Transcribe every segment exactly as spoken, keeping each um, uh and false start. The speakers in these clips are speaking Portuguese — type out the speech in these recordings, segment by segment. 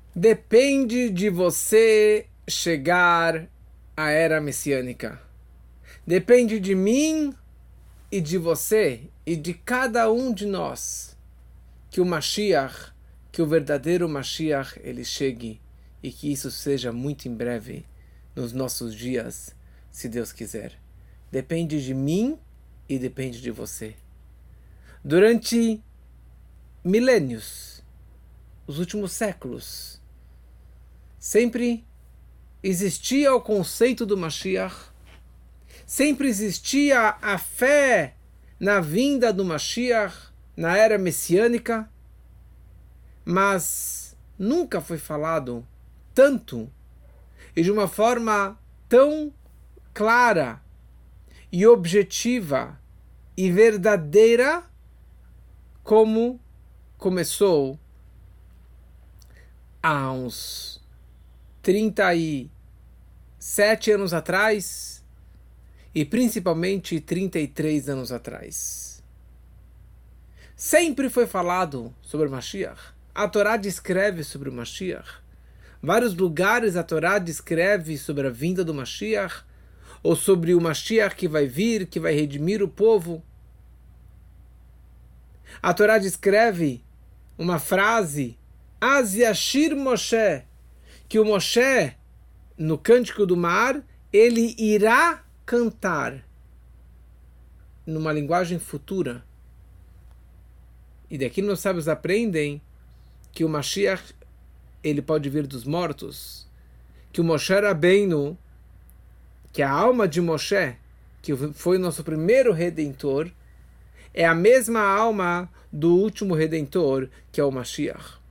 Depende de você chegar à era messiânica. Depende de mim e de você e de cada um de nós que o Mashiach, que o verdadeiro Mashiach, ele chegue e que isso seja muito em breve nos nossos dias, se Deus quiser. Depende de mim e depende de você. Durante milênios, os últimos séculos, sempre existia o conceito do Mashiach, sempre existia a fé na vinda do Mashiach, na era messiânica, mas nunca foi falado tanto e de uma forma tão clara e objetiva e verdadeira como começou há uns trinta e sete anos atrás e principalmente trinta e três anos atrás. Sempre foi falado sobre o Mashiach. A Torá descreve sobre o Mashiach. Vários lugares a Torá descreve sobre a vinda do Mashiach, ou sobre o Mashiach que vai vir, que vai redimir o povo. A Torá descreve uma frase, Az Yashir Moshe, que o Moshe, no Cântico do Mar, ele irá cantar numa linguagem futura. E daqui meus sábios aprendem que o Mashiach, ele pode vir dos mortos, que o Moshe Rabbeinu, que a alma de Moshe, que foi o nosso primeiro Redentor, é a mesma alma do último Redentor, que é o Mashiach.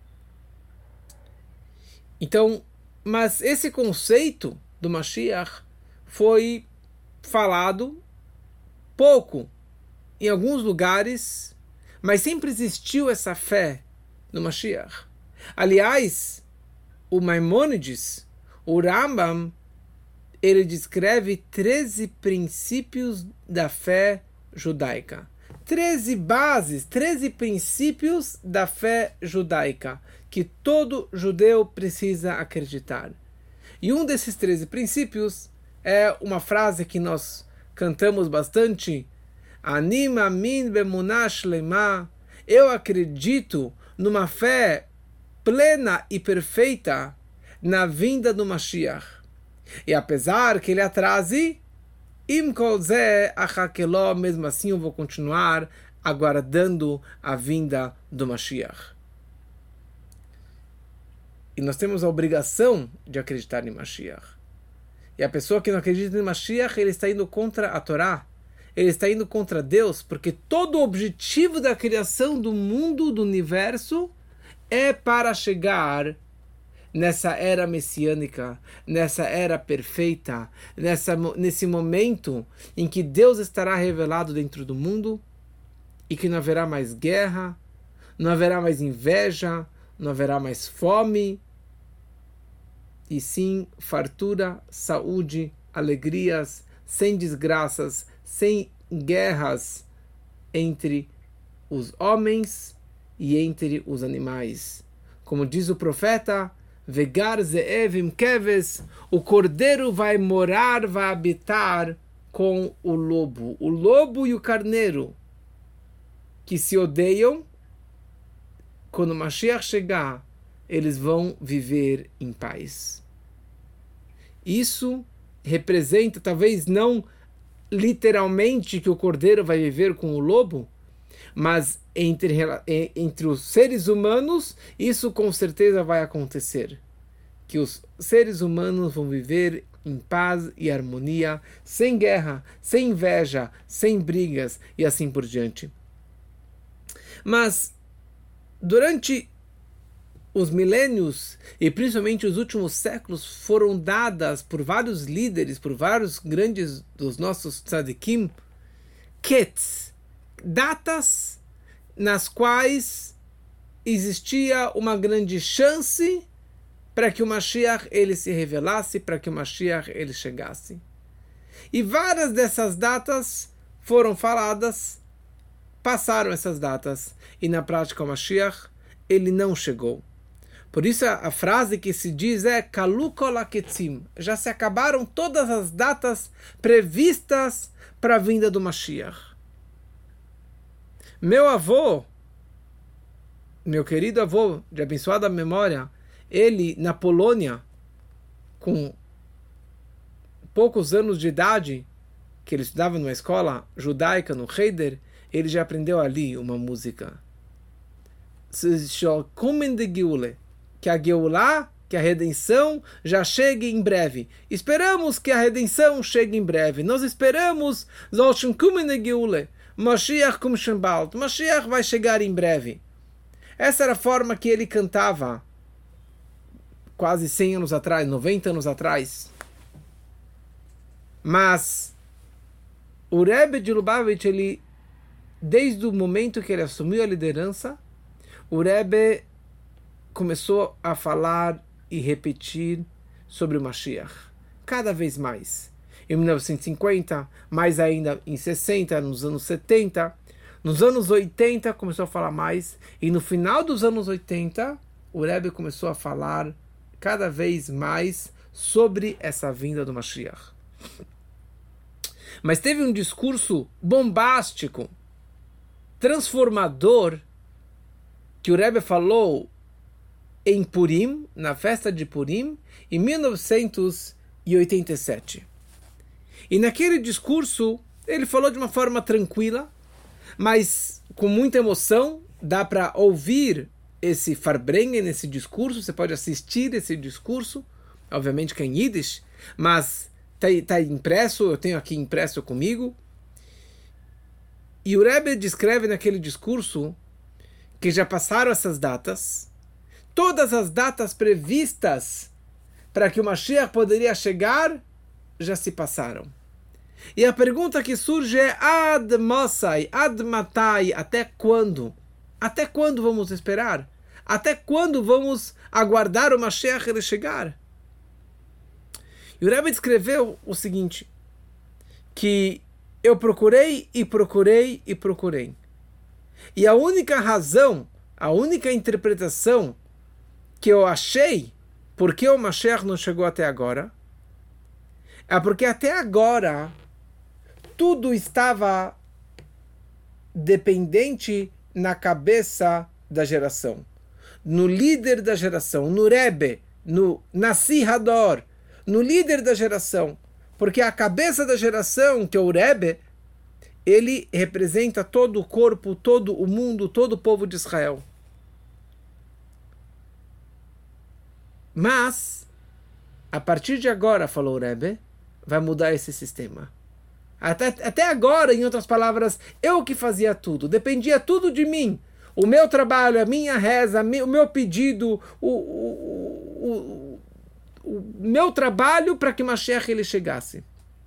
Então, mas esse conceito do Mashiach foi falado pouco em alguns lugares, mas sempre existiu essa fé no Mashiach. Aliás, o Maimônides, o Rambam, ele descreve treze princípios da fé judaica. treze bases, treze princípios da fé judaica que todo judeu precisa acreditar. E um desses treze princípios é uma frase que nós cantamos bastante, Ani Mamin Bemunah Shlema, eu acredito numa fé plena e perfeita na vinda do Mashiach. E apesar que ele atrase, Im Kol Zeh Achakeló, mesmo assim eu vou continuar aguardando a vinda do Mashiach. E nós temos a obrigação de acreditar em Mashiach. E a pessoa que não acredita em Mashiach, ele está indo contra a Torá. Ele está indo contra Deus, porque todo o objetivo da criação do mundo, do universo, é para chegar nessa era messiânica, nessa era perfeita, nessa, nesse momento em que Deus estará revelado dentro do mundo e que não haverá mais guerra, não haverá mais inveja, não haverá mais fome, e sim fartura, saúde, alegrias, sem desgraças, sem guerras entre os homens e entre os animais. Como diz o profeta, Vegar ze'evim keves, o cordeiro vai morar, vai habitar com o lobo. O lobo e o carneiro, que se odeiam, quando o Mashiach chegar, eles vão viver em paz. Isso representa, talvez não literalmente que o cordeiro vai viver com o lobo, mas entre, entre os seres humanos, isso com certeza vai acontecer. Que os seres humanos vão viver em paz e harmonia, sem guerra, sem inveja, sem brigas e assim por diante. Mas, durante os milênios e principalmente os últimos séculos, foram dadas por vários líderes, por vários grandes dos nossos tzadikim, kets, datas nas quais existia uma grande chance para que o Mashiach ele se revelasse, para que o Mashiach ele chegasse. E várias dessas datas foram faladas, passaram essas datas, e na prática o Mashiach ele não chegou. Por isso a, a frase que se diz é Kalu kol haketzim. Já se acabaram todas as datas previstas para a vinda do Mashiach. Meu avô, meu querido avô, de abençoada memória, ele na Polônia, com poucos anos de idade, que ele estudava numa escola judaica no Heider, ele já aprendeu ali uma música. Que a Geulah, que a redenção já chegue em breve. Esperamos que a redenção chegue em breve. Nós esperamos Mashiach kum shembalt. Mashiach vai chegar em breve. Essa era a forma que ele cantava quase cem anos atrás, noventa anos atrás. Mas o Rebbe de Lubavitch, ele, desde o momento que ele assumiu a liderança, o Rebbe começou a falar e repetir sobre o Mashiach, cada vez mais. Em mil novecentos e cinquenta, mais ainda em sessenta, nos anos setenta, nos anos oitenta começou a falar mais, e no final dos anos oitenta, o Rebbe começou a falar cada vez mais sobre essa vinda do Mashiach. Mas teve um discurso bombástico, transformador, que o Rebbe falou em Purim, na festa de Purim, em mil novecentos e oitenta e sete. E naquele discurso, ele falou de uma forma tranquila, mas com muita emoção. Dá para ouvir esse Farbrengen, esse discurso, você pode assistir esse discurso, obviamente que é em Yiddish, mas está tá impresso, eu tenho aqui impresso comigo. E o Rebbe descreve naquele discurso que já passaram essas datas, todas as datas previstas para que o Mashiach poderia chegar, já se passaram. E a pergunta que surge é Ad Mosai, Ad Matai, até quando? Até quando vamos esperar? Até quando vamos aguardar o Mashiach ele chegar? E o Rebbe descreveu o seguinte, que eu procurei e procurei e procurei. E a única razão, a única interpretação que eu achei por que o Mashiach não chegou até agora, é porque até agora tudo estava dependente na cabeça da geração, no líder da geração, no Rebbe, no Nasi Hador, no líder da geração, porque a cabeça da geração, que é o Rebbe, ele representa todo o corpo, todo o mundo, todo o povo de Israel. Mas, a partir de agora, falou o Rebbe, vai mudar esse sistema. Até, até agora, em outras palavras, eu que fazia tudo, dependia tudo de mim. O meu trabalho, a minha reza, o meu pedido, o, o, o, o meu trabalho para que Mashiach ele chegasse.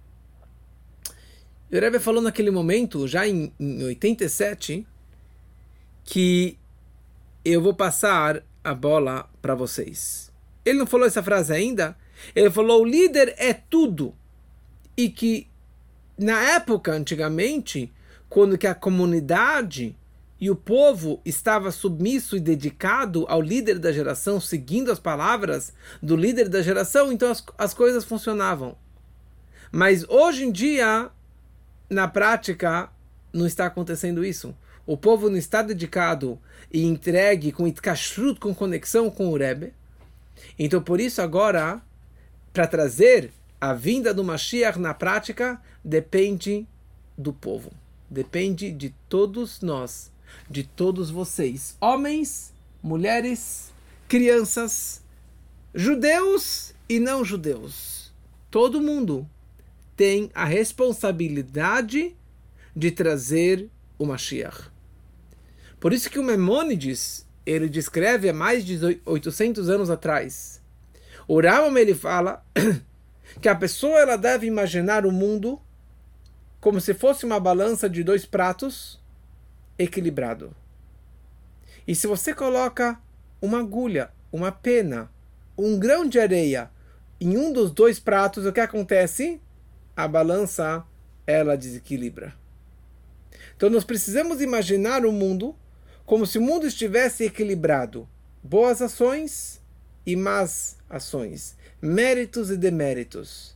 O Rebbe falou naquele momento, já em, em oitenta e sete, que eu vou passar a bola para vocês. Ele não falou essa frase ainda, ele falou o líder é tudo. E que na época, antigamente, quando que a comunidade e o povo estava submisso e dedicado ao líder da geração, seguindo as palavras do líder da geração, então as, as coisas funcionavam. Mas hoje em dia, na prática, não está acontecendo isso. O povo não está dedicado e entregue com itkashrut, com conexão com o Rebbe. Então, por isso, agora, para trazer a vinda do Mashiach na prática, depende do povo. Depende de todos nós, de todos vocês. Homens, mulheres, crianças, judeus e não judeus. Todo mundo tem a responsabilidade de trazer o Mashiach. Por isso que o Maimônides, ele descreve há mais de oitocentos anos atrás. O Rambam, ele fala que a pessoa ela deve imaginar o mundo como se fosse uma balança de dois pratos equilibrado. E se você coloca uma agulha, uma pena, um grão de areia em um dos dois pratos, o que acontece? A balança, ela desequilibra. Então nós precisamos imaginar o mundo como se o mundo estivesse equilibrado. boas ações e más ações, méritos e deméritos.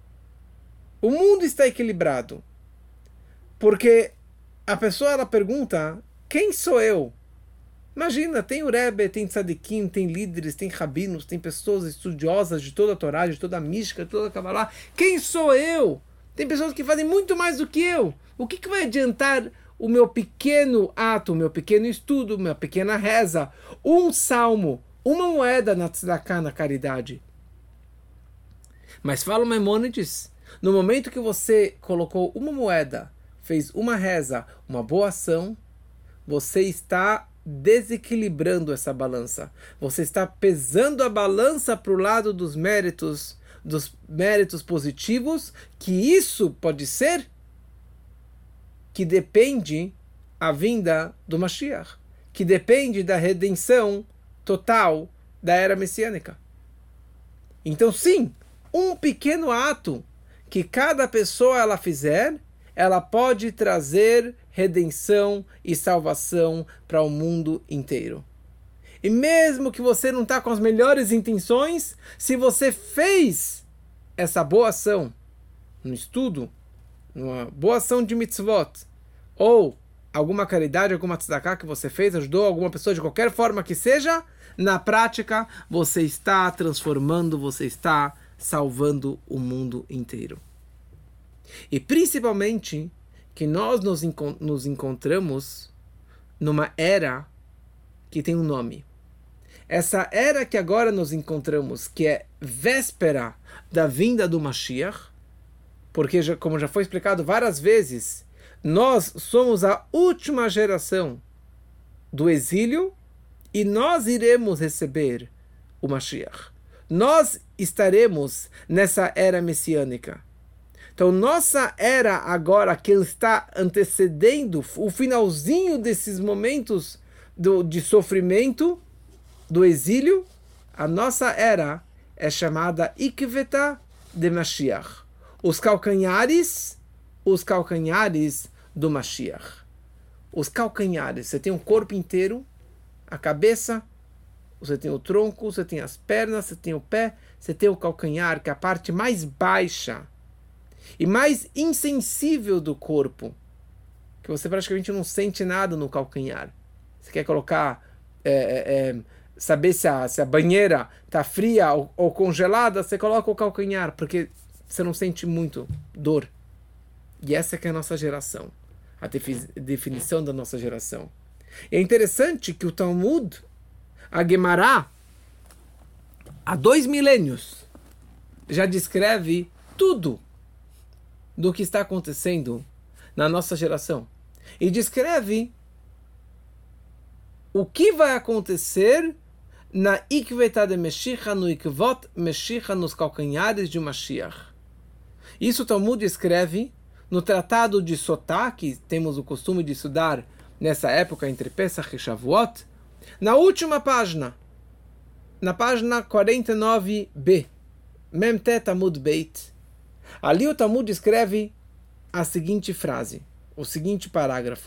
O mundo está equilibrado, porque a pessoa ela pergunta, quem sou eu? Imagina, tem o Rebbe, tem tzadikim, tem líderes, tem rabinos, tem pessoas estudiosas de toda a Torá, de toda a mística, de toda a Kabbalah. Quem sou eu? Tem pessoas que fazem muito mais do que eu. O que, que vai adiantar o meu pequeno ato, o meu pequeno estudo, minha pequena reza, um salmo, uma moeda na tzedakah, na caridade? Mas fala o Maimônides, no momento que você colocou uma moeda, fez uma reza, uma boa ação, você está desequilibrando essa balança. Você está pesando a balança para o lado dos méritos, dos méritos positivos, que isso pode ser que depende a vinda do Mashiach, que depende da redenção total da era messiânica. Então, sim, um pequeno ato que cada pessoa ela fizer, ela pode trazer redenção e salvação para o mundo inteiro. E mesmo que você não está com as melhores intenções, se você fez essa boa ação no estudo, uma boa ação de mitzvot, ou alguma caridade, alguma tzedakah que você fez, ajudou alguma pessoa de qualquer forma que seja, na prática você está transformando, você está salvando o mundo inteiro. E principalmente que nós nos, encont- nos encontramos numa era que tem um nome. Essa era que agora nos encontramos, que é véspera da vinda do Mashiach, porque, já, como já foi explicado várias vezes, nós somos a última geração do exílio e nós iremos receber o Mashiach. Nós estaremos nessa era messiânica. Então, nossa era agora, que está antecedendo o finalzinho desses momentos do, de sofrimento, do exílio, a nossa era é chamada Ikvetá de Mashiach. Os calcanhares, os calcanhares do Mashiach. Os calcanhares, você tem um corpo inteiro, a cabeça, você tem o tronco, você tem as pernas, você tem o pé, você tem o calcanhar, que é a parte mais baixa e mais insensível do corpo, que você praticamente não sente nada no calcanhar. Você quer colocar, é, é, saber se a, se a banheira está fria ou, ou congelada, você coloca o calcanhar, porque você não sente muito dor. E essa que é a nossa geração, a defi- definição da nossa geração. E é interessante que o Talmud, a Gemara, há dois milênios, já descreve tudo do que está acontecendo na nossa geração. E descreve o que vai acontecer na Ikvetá de Meshicha, no Ikvot Meshicha, nos calcanhares de Mashiach. Isso o Talmud escreve no Tratado de Sotá, que temos o costume de estudar nessa época entre Pesach e Shavuot, na última página, na página quarenta e nove b, Memtet Amud Beit. Ali o Talmud escreve a seguinte frase, o seguinte parágrafo.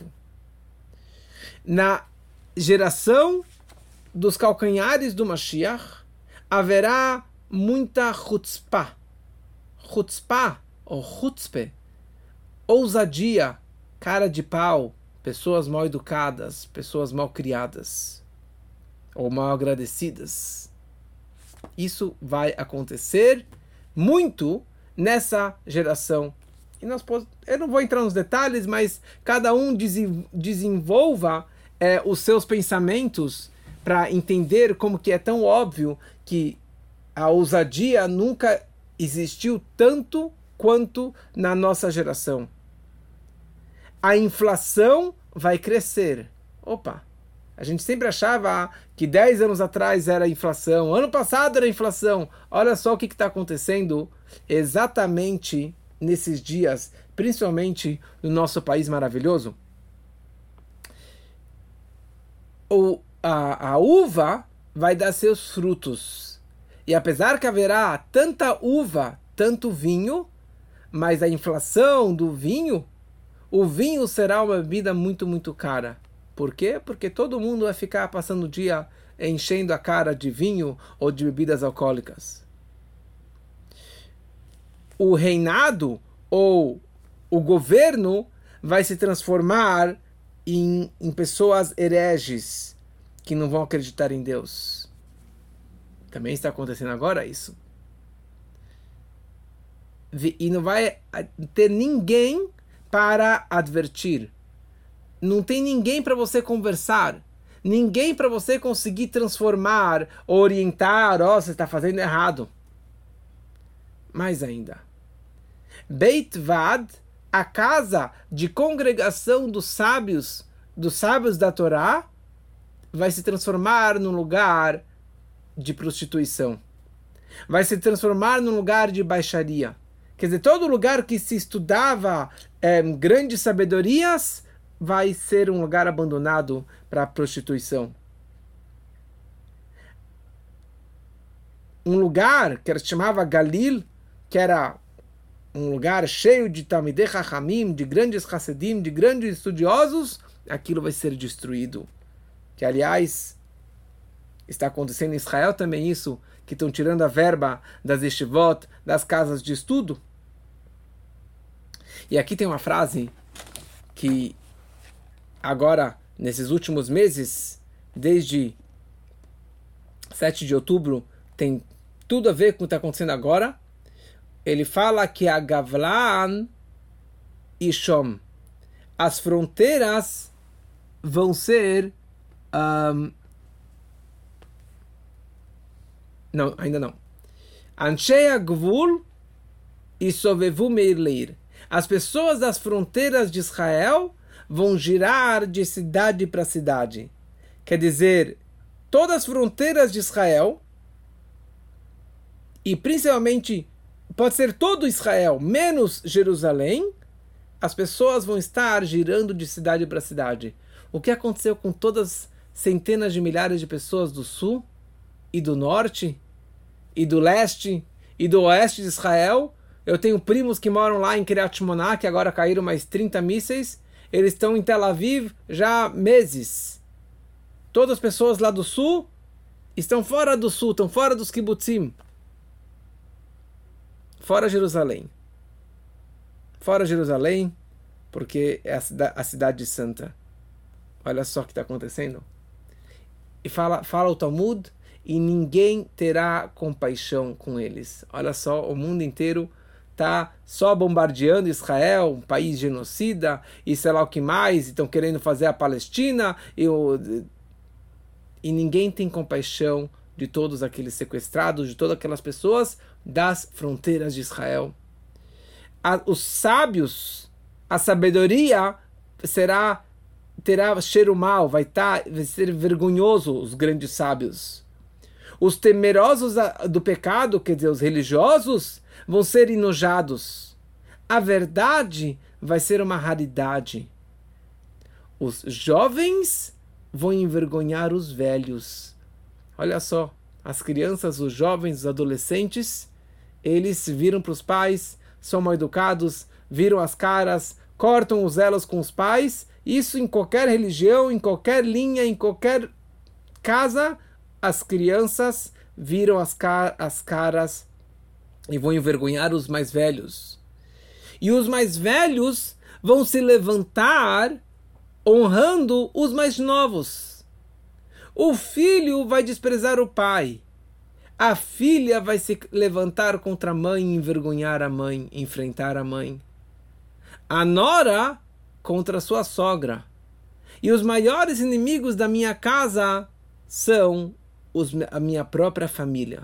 Na geração dos calcanhares do Mashiach, haverá muita chutzpah. Chutzpah, ou chutzpe, ousadia, cara de pau, pessoas mal educadas, pessoas mal criadas, ou mal agradecidas. Isso vai acontecer muito nessa geração. E nós, eu não vou entrar nos detalhes, mas cada um desenvolva é, os seus pensamentos para entender como que é tão óbvio que a ousadia nunca existiu tanto quanto na nossa geração. A inflação vai crescer. Opa! A gente sempre achava que dez anos atrás era inflação, ano passado era inflação. Olha só o que está acontecendo exatamente nesses dias, principalmente no nosso país maravilhoso. O, a, a uva vai dar seus frutos. E apesar que haverá tanta uva, tanto vinho, mas a inflação do vinho, o vinho será uma bebida muito, muito cara. Por quê? Porque todo mundo vai ficar passando o dia enchendo a cara de vinho ou de bebidas alcoólicas. O reinado ou o governo vai se transformar em, em pessoas hereges que não vão acreditar em Deus. Também está acontecendo agora isso. E não vai ter ninguém para advertir. Não tem ninguém para você conversar. Ninguém para você conseguir transformar, orientar, ó, oh, você está fazendo errado. Mais ainda. Beit Vad, a casa de congregação dos sábios, dos sábios da Torá, vai se transformar num lugar de prostituição. Vai se transformar num lugar de baixaria. Quer dizer, todo lugar que se estudava é, grandes sabedorias vai ser um lugar abandonado para a prostituição. Um lugar que se chamava Galil, que era um lugar cheio de Talmidei Chachamim, de grandes Hassidim, de grandes estudiosos, aquilo vai ser destruído. Que, aliás, está acontecendo em Israel também isso, que estão tirando a verba das yeshivot, das casas de estudo. E aqui tem uma frase que agora, nesses últimos meses, desde sete de outubro, tem tudo a ver com o que está acontecendo agora. Ele fala que a Gavlan e Shom, as fronteiras vão ser... Um, não, ainda não. Anshei Agvul e Sovevu Meir Leir. As pessoas das fronteiras de Israel vão girar de cidade para cidade. Quer dizer, todas as fronteiras de Israel, e principalmente, pode ser todo Israel, menos Jerusalém, as pessoas vão estar girando de cidade para cidade. O que aconteceu com todas as centenas de milhares de pessoas do sul, e do norte, e do leste, e do oeste de Israel? Eu tenho primos que moram lá em Kiryat Shmona, que agora caíram mais trinta mísseis. Eles estão em Tel Aviv já há meses. Todas as pessoas lá do sul estão fora do sul, estão fora dos kibbutzim. Fora Jerusalém. Fora Jerusalém, porque é a cidade, a cidade santa. Olha só o que está acontecendo. E fala, fala o Talmud, e ninguém terá compaixão com eles. Olha só, o mundo inteiro está só bombardeando Israel, um país genocida, e sei lá o que mais, estão querendo fazer a Palestina, e, o, e ninguém tem compaixão de todos aqueles sequestrados, de todas aquelas pessoas das fronteiras de Israel. A, os sábios, a sabedoria será, terá cheiro mau, vai, tá, vai ser vergonhoso os grandes sábios. Os temerosos do pecado, quer dizer, os religiosos, vão ser enojados. A verdade vai ser uma raridade. Os jovens vão envergonhar os velhos. Olha só, as crianças, os jovens, os adolescentes, eles viram para os pais, são mal educados, viram as caras, cortam os elos com os pais. Isso em qualquer religião, em qualquer linha, em qualquer casa, as crianças viram as, car- as caras e vão envergonhar os mais velhos. E os mais velhos vão se levantar honrando os mais novos. O filho vai desprezar o pai. A filha vai se levantar contra a mãe e envergonhar a mãe, enfrentar a mãe. A nora contra a sua sogra. E os maiores inimigos da minha casa são os, a minha própria família.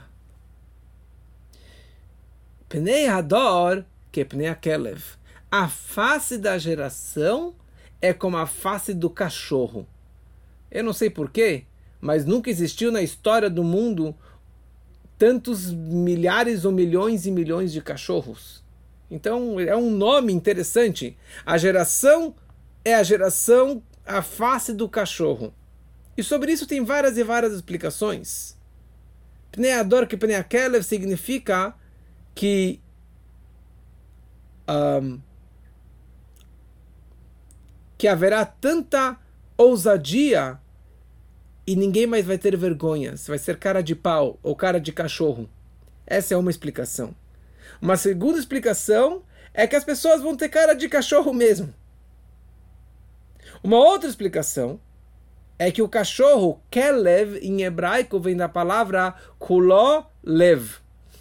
Pnei Hador, que Pnei Akelev. A face da geração é como a face do cachorro. Eu não sei porquê, mas nunca existiu na história do mundo tantos milhares ou milhões e milhões de cachorros. Então é um nome interessante. A geração é a geração, a face do cachorro. E sobre isso tem várias e várias explicações. Pnei Hador, que Pnei Akelev significa que um, que haverá tanta ousadia e ninguém mais vai ter vergonha. Você vai ser cara de pau ou cara de cachorro. Essa é uma explicação. Uma segunda explicação é que as pessoas vão ter cara de cachorro mesmo. Uma outra explicação é que o cachorro, kelev, em hebraico, vem da palavra kuló lev.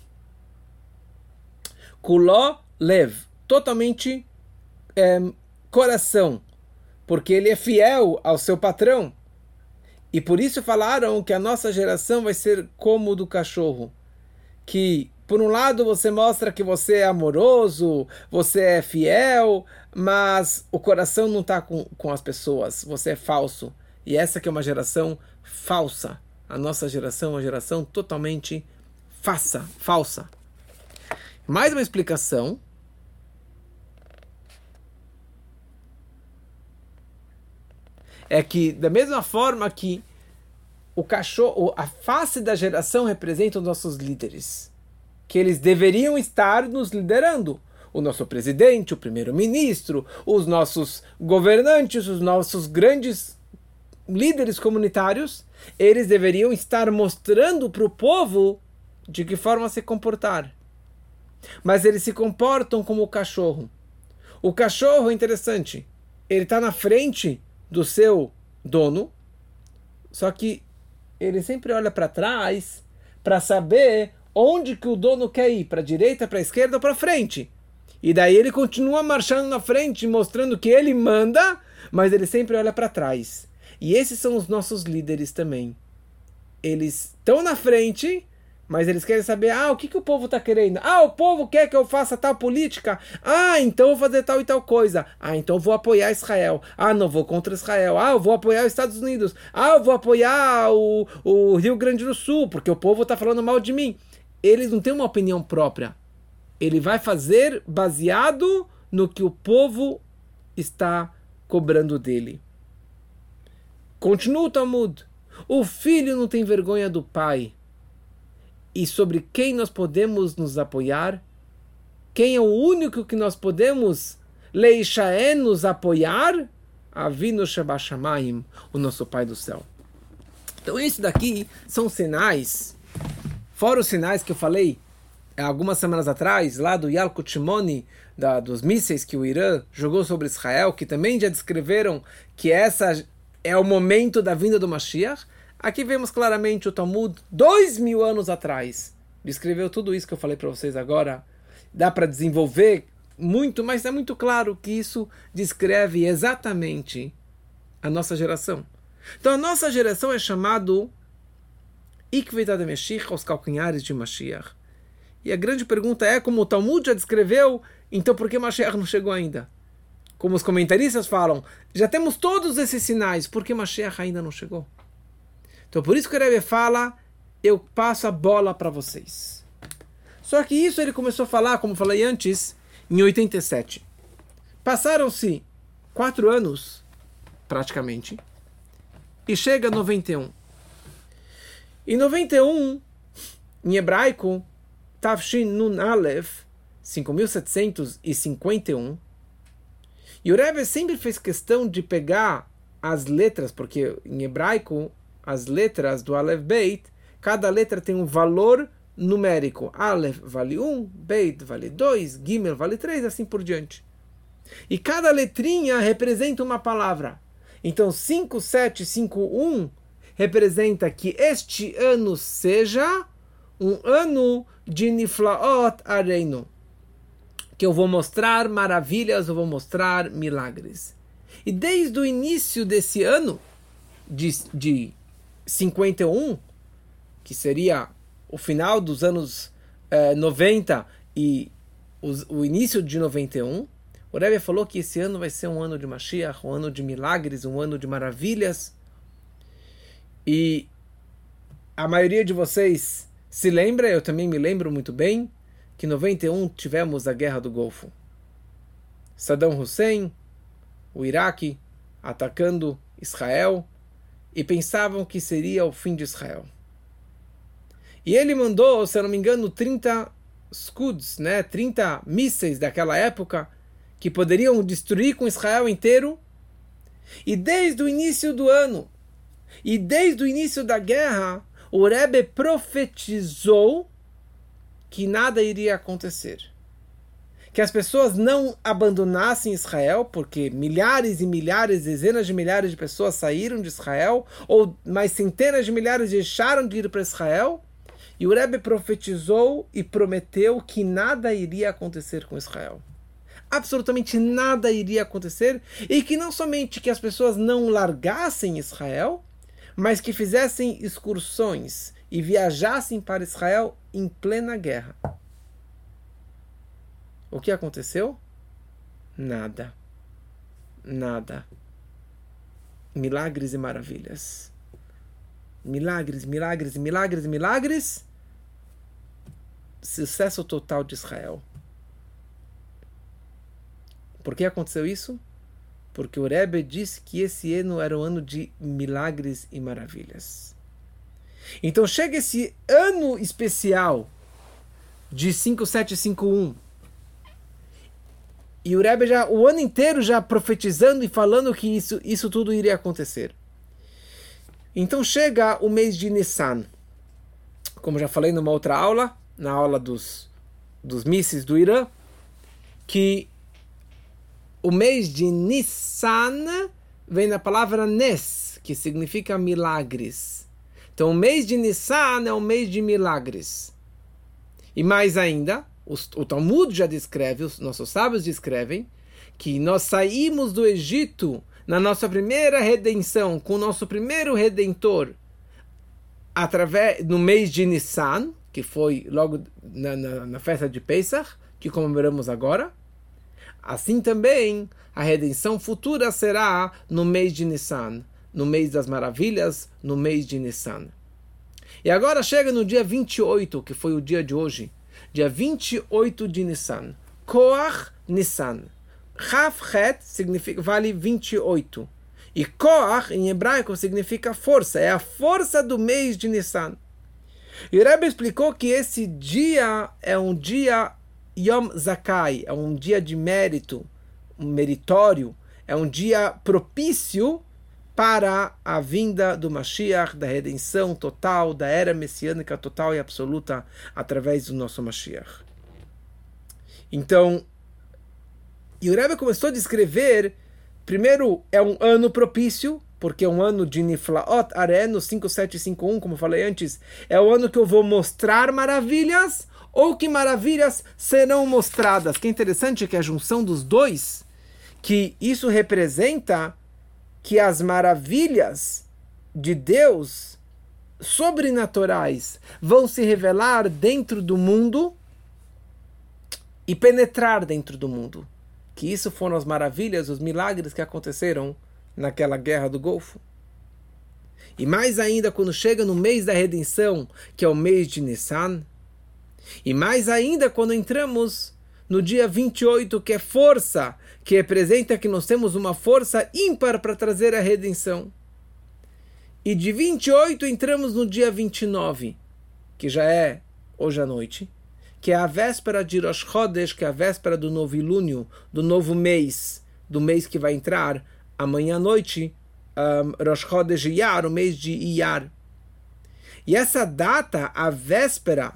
Kuló lev, totalmente é, coração, porque ele é fiel ao seu patrão. E por isso falaram que a nossa geração vai ser como o do cachorro. Que, por um lado, você mostra que você é amoroso, você é fiel, mas o coração não está com, com as pessoas, você é falso. E essa que é uma geração falsa. A nossa geração é uma geração totalmente falsa, falsa. Mais uma explicação. É que, da mesma forma que o cachorro, a face da geração representa os nossos líderes, que eles deveriam estar nos liderando. O nosso presidente, o primeiro-ministro, os nossos governantes, os nossos grandes líderes comunitários, eles deveriam estar mostrando para o povo de que forma se comportar. Mas eles se comportam como o cachorro. O cachorro é interessante. Ele está na frente do seu dono, só que ele sempre olha para trás para saber onde que o dono quer ir, para a direita, para a esquerda ou para frente. E daí ele continua marchando na frente, mostrando que ele manda, mas ele sempre olha para trás. E esses são os nossos líderes também. Eles estão na frente, mas eles querem saber, ah, o que, que o povo está querendo? Ah, o povo quer que eu faça tal política? Ah, então eu vou fazer tal e tal coisa. Ah, então eu vou apoiar Israel. Ah, não vou contra Israel. Ah, eu vou apoiar os Estados Unidos. Ah, eu vou apoiar o, o Rio Grande do Sul, porque o povo está falando mal de mim. Eles não têm uma opinião própria. Ele vai fazer baseado no que o povo está cobrando dele. Continua o Talmud. O filho não tem vergonha do pai. E sobre quem nós podemos nos apoiar? Quem é o único que nós podemos leishaen nos apoiar? Avinu Shebashamayim, o nosso Pai do céu. Então isso daqui são sinais, fora os sinais que eu falei algumas semanas atrás, lá do Yalkut Shimoni, da, dos mísseis que o Irã jogou sobre Israel, que também já descreveram que essa é o momento da vinda do Mashiach. Aqui vemos claramente o Talmud, dois mil anos atrás, descreveu tudo isso que eu falei para vocês agora. Dá para desenvolver muito, mas é muito claro que isso descreve exatamente a nossa geração. Então a nossa geração é chamado Ikveitat HaMashiach, os calcanhares de Mashiach. E a grande pergunta é, como o Talmud já descreveu, então por que Mashiach não chegou ainda? Como os comentaristas falam, já temos todos esses sinais, por que Mashiach ainda não chegou? Então por isso que o Rebbe fala, eu passo a bola para vocês. Só que isso ele começou a falar, como falei antes, em oitenta e sete. Passaram-se quatro anos, praticamente, e chega noventa e um. Em noventa e um, em hebraico, Tavshin Nun Aleph, cinco mil setecentos e cinquenta e um, e o Rebbe sempre fez questão de pegar as letras, porque em hebraico, as letras do Aleph Beit, cada letra tem um valor numérico. Aleph vale um, Beit vale dois, Gimel vale três, assim por diante. E cada letrinha representa uma palavra. Então cinco sete cinco um representa que este ano seja um ano de Niflaot Areinu, que eu vou mostrar maravilhas, eu vou mostrar milagres. E desde o início desse ano, de, de cinquenta e um, que seria o final dos anos eh, noventa e os, o início de noventa e um, o Rebbe falou que esse ano vai ser um ano de Mashiach, um ano de milagres, um ano de maravilhas. E a maioria de vocês se lembra, eu também me lembro muito bem, que em noventa e um tivemos a Guerra do Golfo. Saddam Hussein, o Iraque, atacando Israel, e pensavam que seria o fim de Israel. E ele mandou, se eu não me engano, trinta Scuds, né, trinta mísseis daquela época, que poderiam destruir com Israel inteiro. E desde o início do ano, E desde o início da guerra, o Rebbe profetizou que nada iria acontecer. Que as pessoas não abandonassem Israel, porque milhares e milhares, dezenas de milhares de pessoas saíram de Israel, ou mais centenas de milhares deixaram de ir para Israel, e o Rebbe profetizou e prometeu que nada iria acontecer com Israel. Absolutamente nada iria acontecer, e que não somente que as pessoas não largassem Israel, mas que fizessem excursões e viajassem para Israel em plena guerra. O que aconteceu? Nada. Nada. Milagres e maravilhas. Milagres, milagres, milagres, milagres. Sucesso total de Israel. Por que aconteceu isso? Porque o Rebbe disse que esse ano era um ano de milagres e maravilhas. Então chega esse ano especial de cinco sete cinco um. E o Rebbe já, o ano inteiro já profetizando e falando que isso, isso tudo iria acontecer. Então chega o mês de Nissan. Como já falei numa outra aula, na aula dos, dos mísseis do Irã, que o mês de Nissan vem da palavra Nes, que significa milagres. Então o mês de Nissan é o mês de milagres. E mais ainda, o Talmud já descreve, os nossos sábios descrevem, que nós saímos do Egito na nossa primeira redenção, com o nosso primeiro redentor, através, no mês de Nissan, que foi logo na, na, na festa de Pesach, que comemoramos agora. Assim também, a redenção futura será no mês de Nissan, no mês das maravilhas, no mês de Nissan. E agora chega no dia vinte e oito, que foi o dia de hoje, dia vinte e oito de Nissan. Koach Nissan. Chaf-het significa, vale vinte e oito. E Koach, em hebraico, significa força. É a força do mês de Nissan. E o Rebbe explicou que esse dia é um dia Yom Zakai, é um dia de mérito, um meritório, é um dia propício para a vinda do Mashiach, da redenção total, da era messiânica total e absoluta através do nosso Mashiach. Então, e o Rebbe começou a descrever, primeiro, é um ano propício, porque é um ano de Niflaot Areh, no cinco sete cinco um, como eu falei antes, é o ano que eu vou mostrar maravilhas, ou que maravilhas serão mostradas. Que é interessante que a junção dos dois, que isso representa que as maravilhas de Deus sobrenaturais vão se revelar dentro do mundo e penetrar dentro do mundo. Que isso foram as maravilhas, os milagres que aconteceram naquela guerra do Golfo. E mais ainda quando chega no mês da redenção, que é o mês de Nissan. E mais ainda quando entramos no dia vinte e oito, que é força, que representa que nós temos uma força ímpar para trazer a redenção. E de vinte e oito entramos no dia vinte e nove, que já é hoje à noite, que é a véspera de Rosh Chodesh, que é a véspera do novilúnio, do novo mês, do mês que vai entrar amanhã à noite, um, Rosh Chodesh Iyar, o mês de Iyar. E essa data, a véspera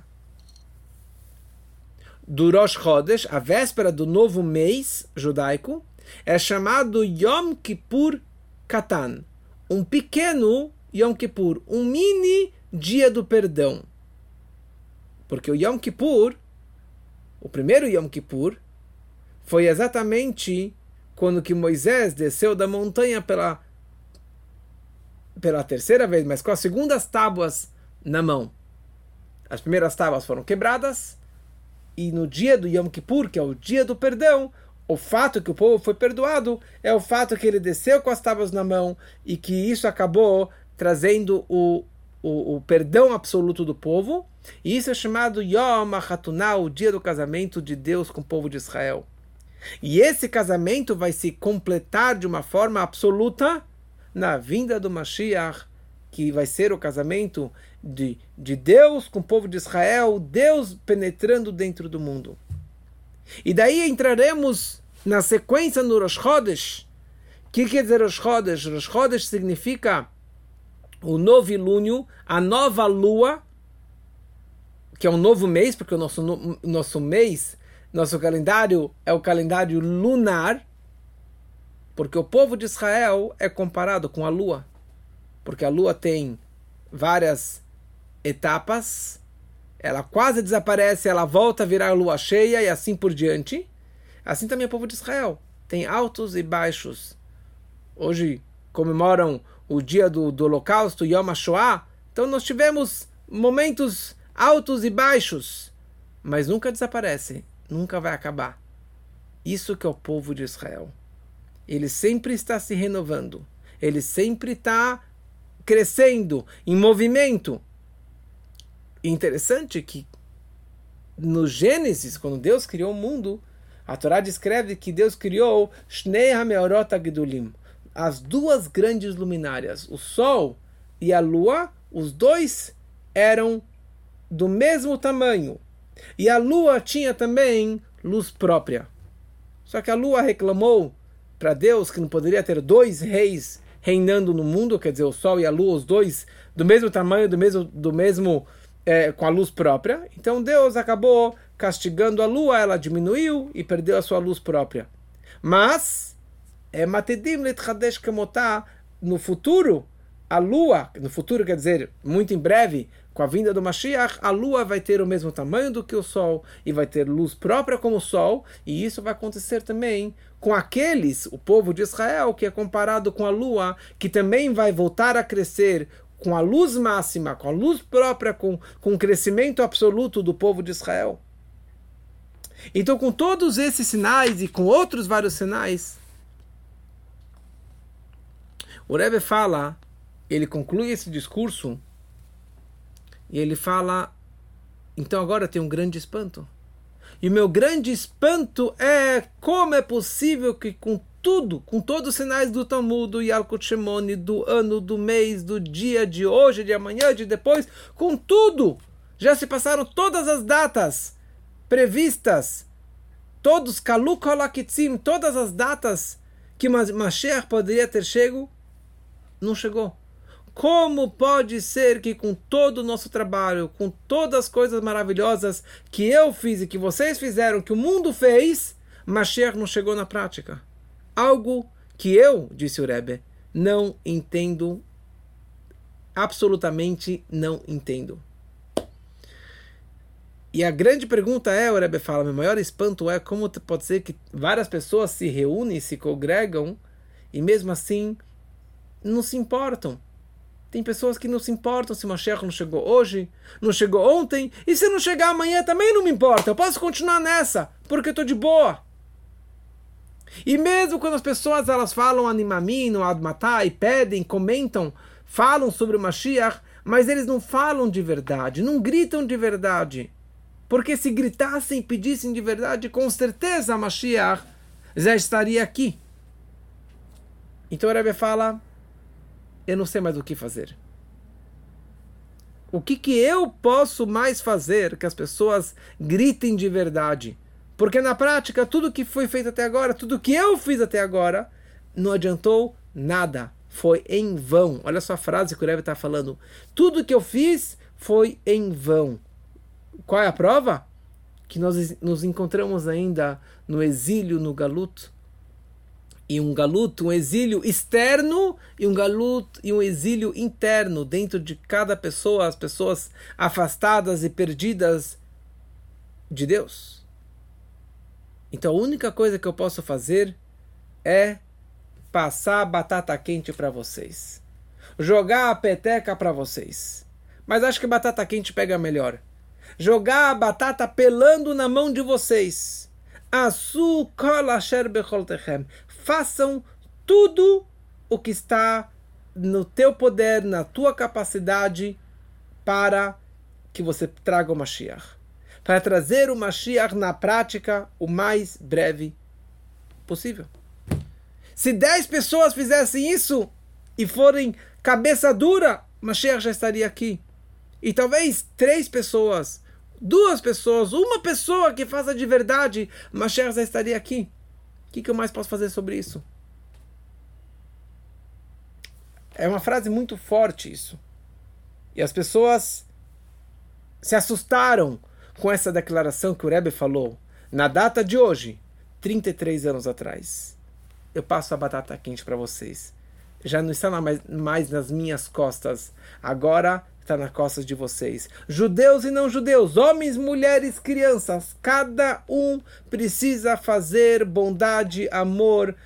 do Rosh Chodesh, a véspera do novo mês judaico, é chamado Yom Kippur Katan, um pequeno Yom Kippur, um mini dia do perdão. Porque o Yom Kippur, o primeiro Yom Kippur, foi exatamente quando que Moisés desceu da montanha pela, pela terceira vez, mas com as segundas tábuas na mão. As primeiras tábuas foram quebradas, e no dia do Yom Kippur, que é o dia do perdão, o fato que o povo foi perdoado é o fato que ele desceu com as tábuas na mão e que isso acabou trazendo o, o, o perdão absoluto do povo. E isso é chamado Yom HaChatuná, o dia do casamento de Deus com o povo de Israel. E esse casamento vai se completar de uma forma absoluta na vinda do Mashiach, que vai ser o casamento de, de Deus com o povo de Israel, Deus penetrando dentro do mundo. E daí entraremos na sequência no Rosh Chodesh. O que quer dizer Rosh Chodesh? Rosh Chodesh significa o novilúnio, a nova lua, que é um novo mês, porque o nosso, nosso mês, nosso calendário é o calendário lunar, porque o povo de Israel é comparado com a lua, porque a lua tem várias etapas, ela quase desaparece, ela volta a virar lua cheia e assim por diante. Assim também o povo de Israel tem altos e baixos. Hoje comemoram o dia do, do Holocausto, Yom HaShoah. Então nós tivemos momentos altos e baixos, mas nunca desaparece, nunca vai acabar. Isso que é o povo de Israel. Ele sempre está se renovando, ele sempre está crescendo, em movimento. E interessante que no Gênesis, quando Deus criou o mundo, a Torá descreve que Deus criou Shnei HaMeorot HaGedulim, as duas grandes luminárias, o Sol e a Lua, os dois eram do mesmo tamanho. E a Lua tinha também luz própria. Só que a Lua reclamou para Deus que não poderia ter dois reis reinando no mundo, quer dizer, o Sol e a Lua, os dois do mesmo tamanho, do mesmo, do mesmo é, com a luz própria. Então Deus acabou castigando a Lua, ela diminuiu e perdeu a sua luz própria. Mas é Matedim Letchadesh Kemotá, no futuro, a Lua, no futuro quer dizer, muito em breve, com a vinda do Mashiach, a Lua vai ter o mesmo tamanho do que o Sol e vai ter luz própria como o Sol, e isso vai acontecer também com aqueles, o povo de Israel, que é comparado com a Lua, que também vai voltar a crescer com a luz máxima, com a luz própria, com, com o crescimento absoluto do povo de Israel. Então, com todos esses sinais e com outros vários sinais, o Rebbe fala, ele conclui esse discurso e ele fala, então agora tem um grande espanto. E o meu grande espanto é como é possível que com tudo, com todos os sinais do Talmud, do Yalkut Shimoni, do ano, do mês, do dia, de hoje, de amanhã, de depois, com tudo, já se passaram todas as datas previstas, todos, Kaluk Halakitzim, todas as datas que Mashiach poderia ter chego, não chegou. Como pode ser que com todo o nosso trabalho, com todas as coisas maravilhosas que eu fiz e que vocês fizeram, que o mundo fez, Mashiach não chegou na prática? Algo que eu, disse o Rebbe, não entendo, absolutamente não entendo. E a grande pergunta é, o Rebbe fala, meu maior espanto é como pode ser que várias pessoas se reúnem, se congregam e mesmo assim não se importam. Tem pessoas que não se importam se o Mashiach não chegou hoje, não chegou ontem, e se não chegar amanhã também não me importa. Eu posso continuar nessa, porque eu estou de boa. E mesmo quando as pessoas elas falam animamin, no admatá, e pedem, comentam, falam sobre o Mashiach, mas eles não falam de verdade, não gritam de verdade. Porque se gritassem e pedissem de verdade, com certeza o Mashiach já estaria aqui. Então o Rebbe fala, eu não sei mais o que fazer. O que, que eu posso mais fazer que as pessoas gritem de verdade? Porque na prática, tudo que foi feito até agora, tudo que eu fiz até agora, não adiantou nada. Foi em vão. Olha só a frase que o Rebbe está falando. Tudo que eu fiz foi em vão. Qual é a prova? Que nós nos encontramos ainda no exílio, no galut. E um galut, um exílio externo e um galut e um exílio interno dentro de cada pessoa, as pessoas afastadas e perdidas de Deus. Então a única coisa que eu posso fazer é passar batata quente para vocês, jogar a peteca para vocês. Mas acho que batata quente pega melhor. Jogar a batata pelando na mão de vocês. Asu kol asher becholtechem. Façam tudo o que está no teu poder, na tua capacidade, para que você traga o Mashiach. Para trazer o Mashiach na prática o mais breve possível. Se dez pessoas fizessem isso e forem cabeça dura, Mashiach já estaria aqui. E talvez três pessoas, duas pessoas, uma pessoa que faça de verdade, Mashiach já estaria aqui. O que, que eu mais posso fazer sobre isso? É uma frase muito forte isso. E as pessoas se assustaram com essa declaração que o Rebbe falou na data de hoje, trinta e três anos atrás. Eu passo a batata quente para vocês. Já não está mais, mais nas minhas costas. Agora está nas costas de vocês. Judeus e não judeus, homens, mulheres, crianças, cada um precisa fazer bondade, amor,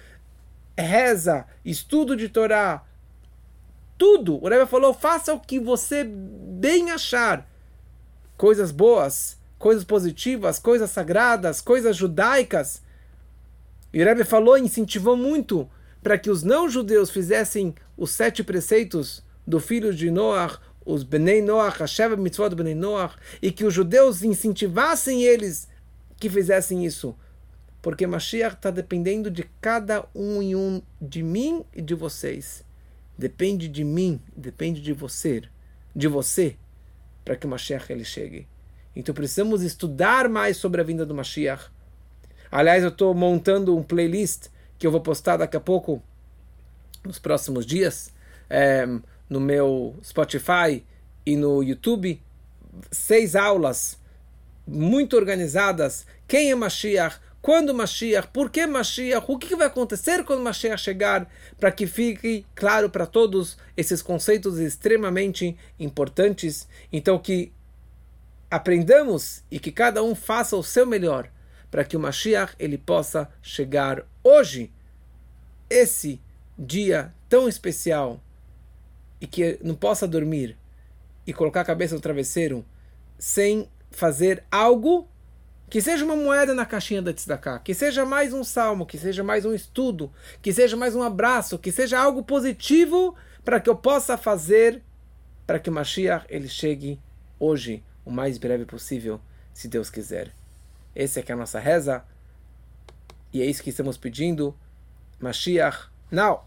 reza, estudo de Torá, tudo. O Rebbe falou, faça o que você bem achar. Coisas boas, coisas positivas, coisas sagradas, coisas judaicas. E o Rebbe falou, incentivou muito para que os não-judeus fizessem os sete preceitos do filho de Noach, os Bnei Noach, a Sheva Mitzvot Bnei Noach, e que os judeus incentivassem eles que fizessem isso. Porque Mashiach está dependendo de cada um e um, de mim e de vocês. Depende de mim, depende de você, de você, para que o Mashiach ele chegue. Então precisamos estudar mais sobre a vinda do Mashiach. Aliás, eu estou montando um playlist que eu vou postar daqui a pouco, nos próximos dias, é, no meu Spotify e no YouTube. Seis aulas muito organizadas. Quem é Mashiach? Quando Mashiach? Por que Mashiach? O que vai acontecer quando Mashiach chegar? Para que fique claro para todos esses conceitos extremamente importantes. Então que aprendamos e que cada um faça o seu melhor para que o Mashiach ele possa chegar hoje, esse dia tão especial, e que não possa dormir e colocar a cabeça no travesseiro sem fazer algo que seja uma moeda na caixinha da Tzedakah, que seja mais um salmo, que seja mais um estudo, que seja mais um abraço, que seja algo positivo para que eu possa fazer para que o Mashiach ele chegue hoje, o mais breve possível, se Deus quiser. Essa é que é a nossa reza, e é isso que estamos pedindo. Mashiach, now!